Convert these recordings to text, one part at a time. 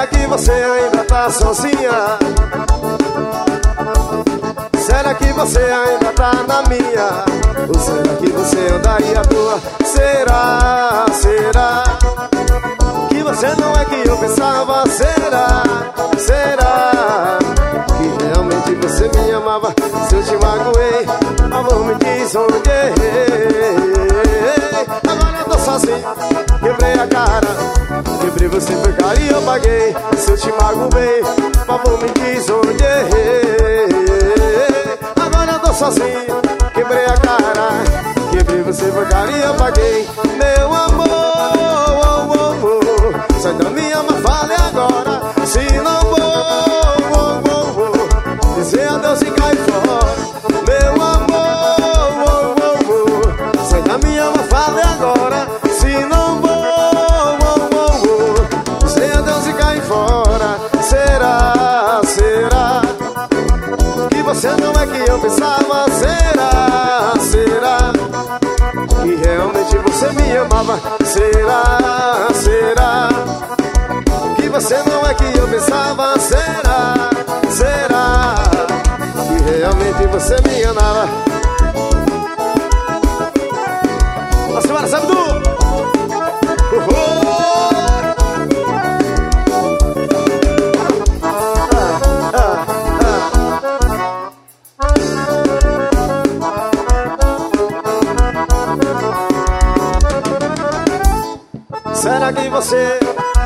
Será que você ainda tá sozinha? Será que você ainda tá na minha? Ou será que você andaria à toa? Será, será que você não é que eu pensava? Será, será que realmente você me amava? Se eu te magoei, amor, me diz onde errei. Agora eu tô sozinho, quebrei a cara, quebrei você por carinho, eu paguei. Se eu te magoei, amor, me diz onde errei. Agora eu tô sozinho, quebrei a cara, quebrei você por carinho, eu paguei. Meu amor, oh, oh, oh, sai da minha fale agora. Se não vou dizer adeus e cai fora. Meu amor, oh, oh, oh, sai da minha fale agora. Se não vou dizer adeus e cai fora. Será, será que você não é que eu pensava? Será, será que realmente você me amava? Será, será que você não é que eu pensava? Será, será que realmente você me amava? A senhora sabe do será que você...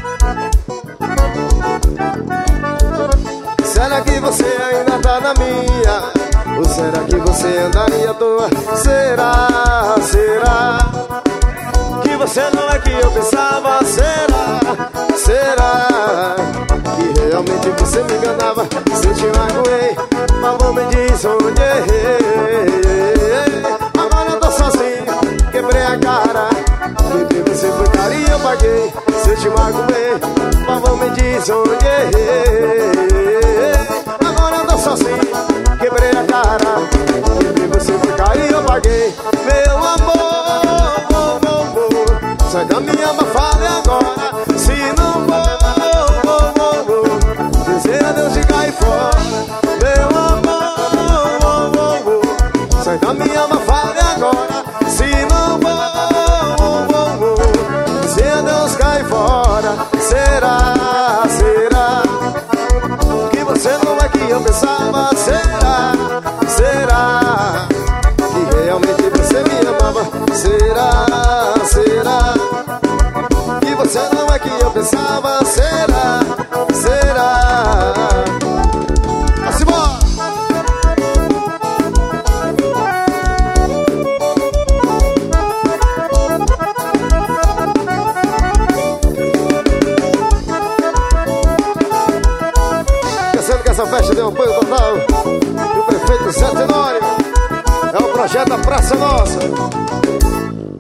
Será que você ainda tá na minha? Ou será que você andaria à toa? Será, será que você não é que eu pensava? Será, será que realmente você me enganava? Se eu te magoei, amor, me diz onde errei. Agora eu tô sozinho, quebrei a cara, quebrei você por carinho, eu paguei. Se eu te magoei, amor, me diz onde errei. Agora eu tô sozinho, quebrei a cara, quebrei você por carinho, eu paguei. Meu amor, oh, oh, oh, sai da minha fale agora. Se não vou dizer adeus e cai fora. Meu amor, oh, oh, oh, sai da minha fale agora. Se não vou dizer adeus, cai fora. Será, será que você não é que eu pensava? Será, será que realmente você me amava? Será, será que você não é que eu pensava? Será, será. Vamos embora! Pensando que essa festa deu apoio total do prefeito Zé Tenório. É o projeto da Praça Nossa.